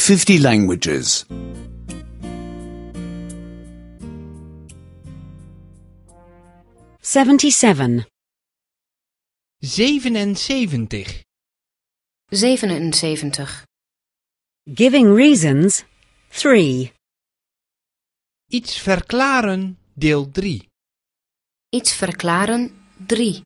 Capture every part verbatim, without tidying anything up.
fifty languages. seventy-seven. zevenenzeventig. zevenenzeventig. Giving reasons, three. Iets verklaren, deel drie. Iets verklaren, drie.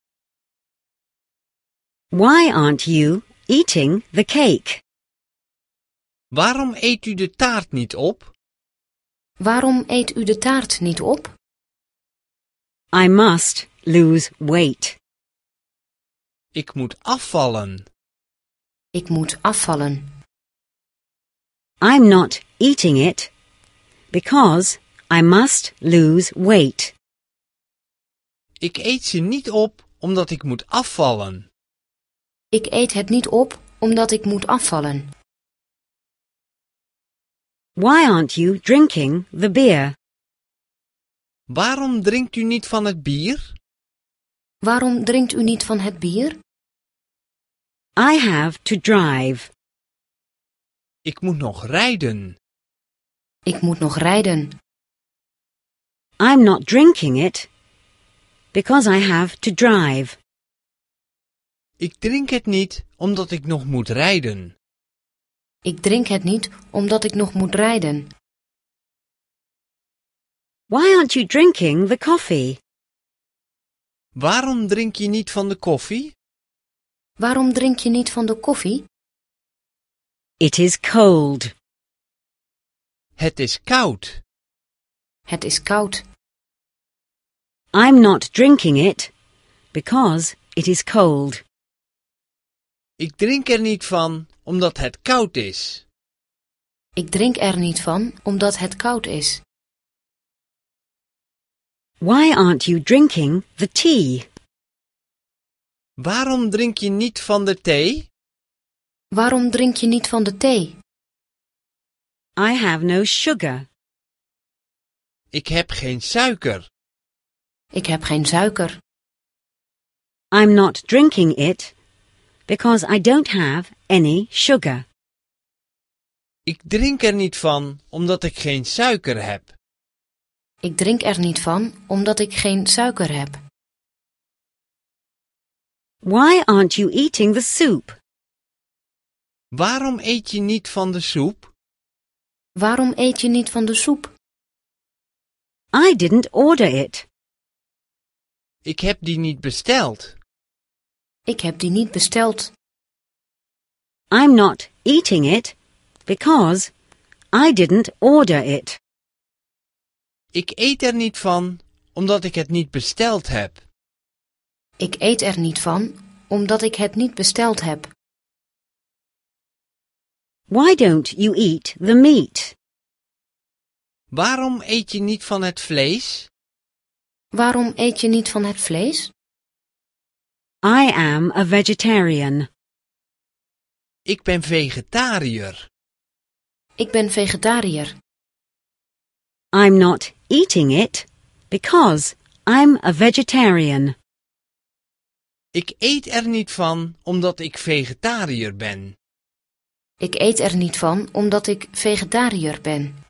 Why aren't you eating the cake? Waarom eet u de taart niet op? Waarom eet u de taart niet op? I must lose weight. Ik moet afvallen. Ik moet afvallen. I'm not eating it because I must lose weight. Ik eet ze niet op omdat ik moet afvallen. Ik eet het niet op omdat ik moet afvallen. Why aren't you drinking the beer? Waarom drinkt u niet van het bier? Waarom drinkt u niet van het bier? I have to drive. Ik moet nog rijden. Ik moet nog rijden. I'm not drinking it because I have to drive. Ik drink het niet omdat ik nog moet rijden. Ik drink het niet omdat ik nog moet rijden. Why aren't you drinking the coffee? Waarom drink je niet van de koffie? Waarom drink je niet van de koffie? It is cold. Het is koud. Het is koud. I'm not drinking it because it is cold. Ik drink er niet van omdat het koud is. Ik drink er niet van omdat het koud is. Why aren't you drinking the tea? Waarom drink je niet van de thee? Waarom drink je niet van de thee? I have no sugar. Ik heb geen suiker. Ik heb geen suiker. I'm not drinking it because I don't have any sugar. Ik drink er niet van omdat ik geen suiker heb. Ik drink er niet van omdat ik geen suiker heb. Why aren't you eating the soup? Waarom eet je niet van de soep? Waarom eet je niet van de soep? I didn't order it. Ik heb die niet besteld. Ik heb die niet besteld. I'm not eating it because I didn't order it. Ik eet er niet van omdat ik het niet besteld heb. Ik eet er niet van omdat ik het niet besteld heb. Why don't you eat the meat? Waarom eet je niet van het vlees? Waarom eet je niet van het vlees? I am a vegetarian. Ik ben vegetariër. Ik ben vegetariër. I'm not eating it because I'm a vegetarian. Ik eet er niet van omdat ik vegetariër ben. Ik eet er niet van omdat ik vegetariër ben.